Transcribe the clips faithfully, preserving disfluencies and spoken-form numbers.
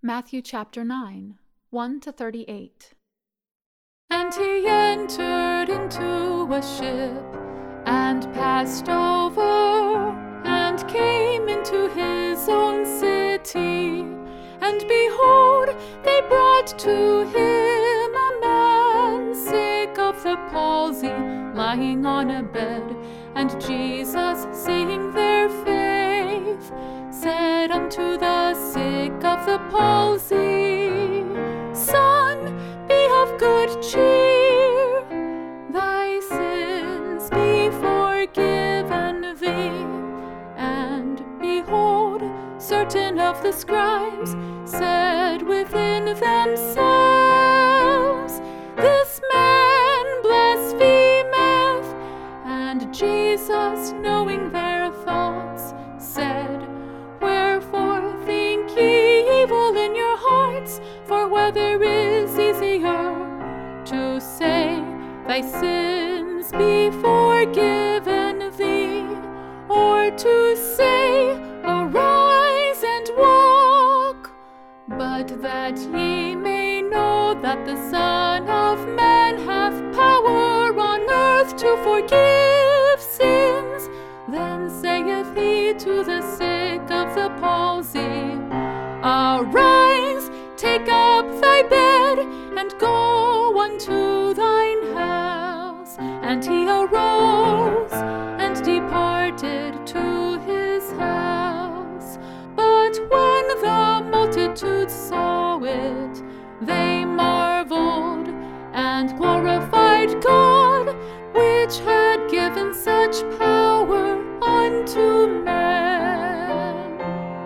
Matthew chapter nine, one to thirty-eight. And he entered into a ship, and passed over, and came into his own city. And behold, they brought to him a man sick of the palsy, lying on a bed. And Jesus, seeing their faith, said unto the sick of the palsy, Son, be of good cheer, thy sins be forgiven thee. And behold, certain of the scribes said within themselves, This man blasphemeth. And Jesus, knowing their thoughts, said, Wherefore think ye evil in your hearts? For whether is easier, to say, Thy sins be forgiven thee, or to say, Arise and walk? But that ye may know that the Son of Man hath power on earth to forgive sins, then saith he to the sick of the palsy, Arise, take up thy bed, and go unto thine house. And he arose, and departed to his house. But when the multitude saw it, they marveled, and glorified God, which had given such power unto men.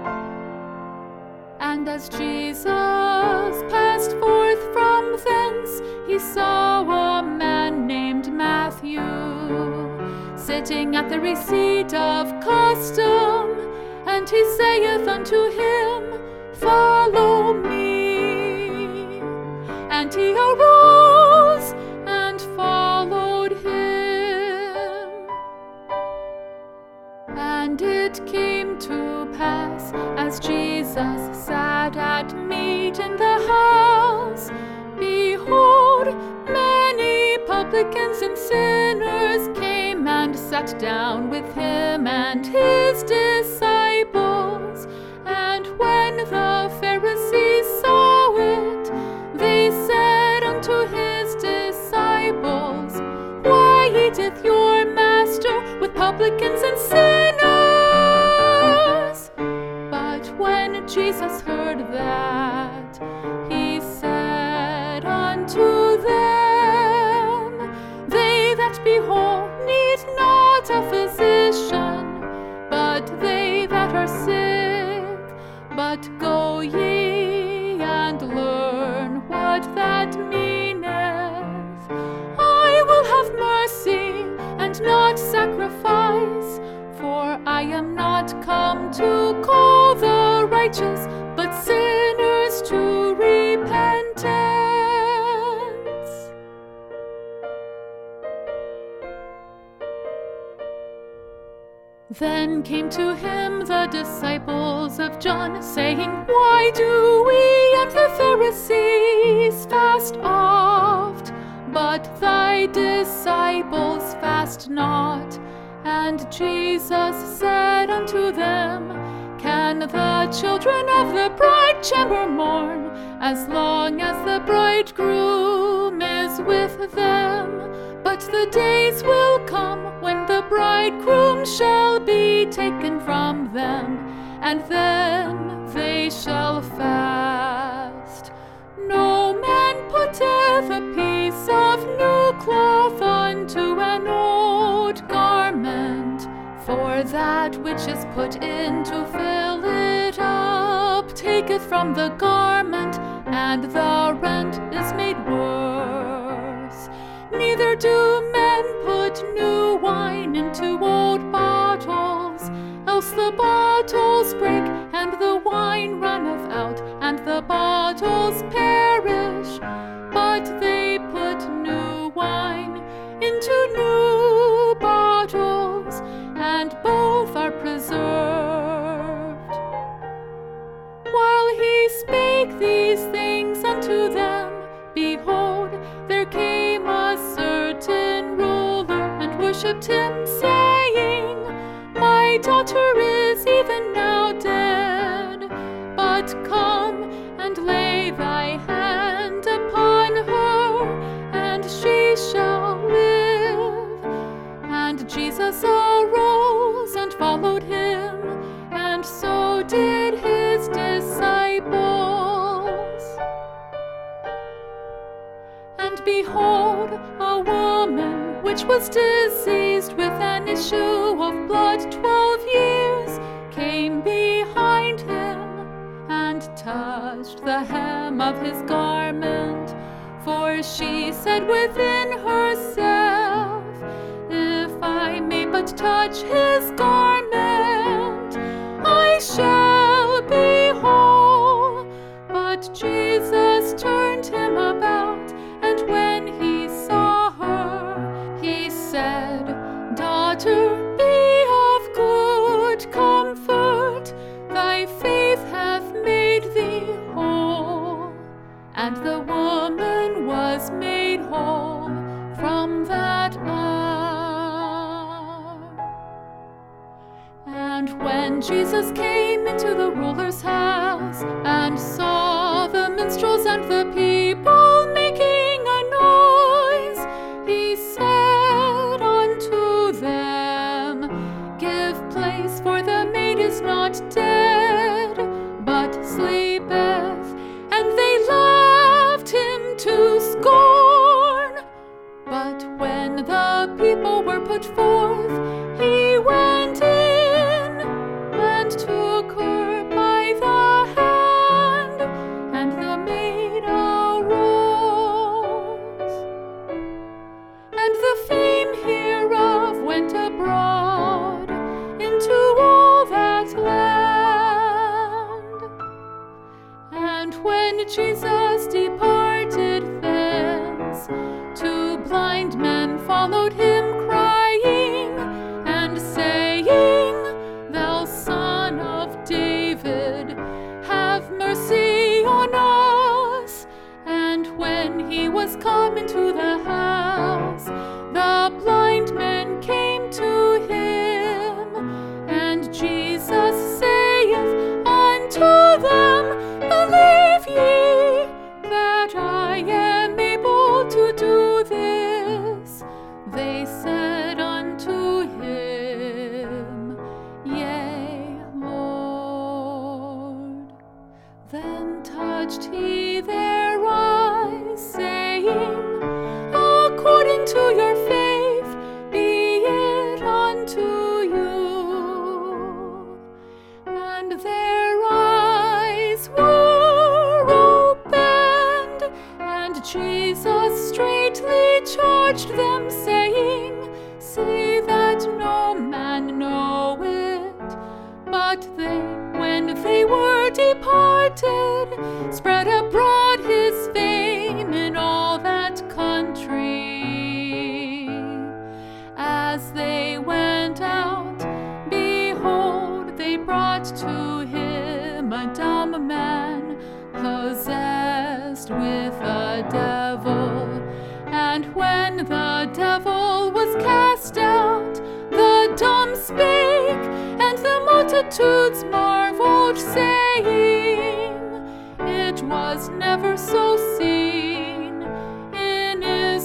And as Jesus passed forth from thence, he saw a man named Matthew, sitting at the receipt of custom. And he saith unto him, Follow me. And he arose and followed him. And it came to pass, as Jesus sat at meat in the house, behold, many publicans and sinners came and sat down with him and his disciples. And when the Pharisees saw it, they said unto his disciples, Why eateth your master with publicans and sinners? But when Jesus heard that, he said unto them, They that be whole need not a physician, but they that are sick. But go ye and learn what that meaneth. I will have mercy and not sacrifice, for I am not come to call the righteous, but sinners to repentance. Then came to him the disciples of John, saying, Why do we and the Pharisees fast oft, but thy disciples fast not? And Jesus said unto them, Can the children of the bride chamber mourn, as long as the bridegroom is with them? But the days will come when the bridegroom shall be taken from them, and then they shall fast. No man putteth a piece of new cloth unto an old garment, for that which is put in to fill it up taketh from the garment, and the rent is made worse. Neither do men put new wine into old bottles, else the bottles break, and the wine runneth out, and the bottles perish. But they put new wine into new bottles, and both are preserved. While he spake worshipped him, saying, My daughter is even now dead, but come and lay thy hand upon her, and she shall live. And Jesus arose and followed him, and so did his disciples. And behold, a woman which was diseased with an issue of blood twelve years came behind him, and touched the hem of his garment. For she said within herself, If I may but touch his garment, I shall be whole. But Jesus turned him about, and when he saw her, he said, Daughter, be of good comfort, thy faith hath made thee whole. And the woman was made whole from that hour. And when Jesus came into the ruler's house, and saw the minstrels and the people making a noise, he said unto them, Give place, for the maid is not dead, but sleepeth. And they laughed him to scorn. But when the people were put forth, he went in and took her by the hand, and the maid arose. And the fame hereof went abroad into all that land. And when Jesus departed thence, two blind men followed him, crying and saying, Thou Son of David, have mercy on us. And when he was come into the house, the blind men came to him, and Jesus saith unto them, Believe ye that I am able to do this? They said unto him, Yea, Lord. Then touched he their eyes, saying, According to your faith be it unto you. And their eyes were opened, and Jesus straightly charged them, saying, See that no man know it. But they, when they were departed, spread abroad his fame in all that country. As they went out, behold, they brought to him a dumb man, possessed with a devil. And when the devil was cast out, the dumb spake, and the multitudes marveled, saying, It was never so seen in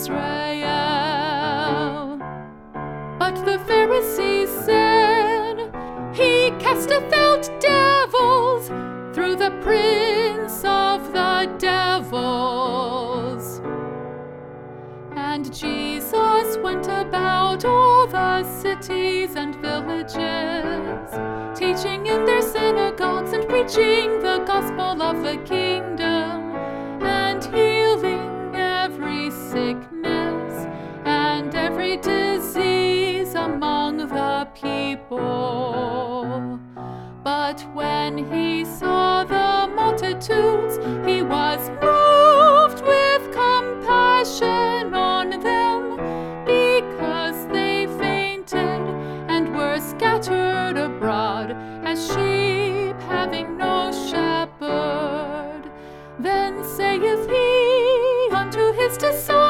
Israel. But the Pharisees said, He casteth out devils through the prince of the devils. And Jesus went about all the cities and villages, teaching in their synagogues and preaching the gospel of the kingdom, and healing every sickness and every disease among the people. But when he saw the multitudes, he was moved with compassion on them, because they fainted and were scattered abroad as sheep having no shepherd. Then saith he unto his disciples,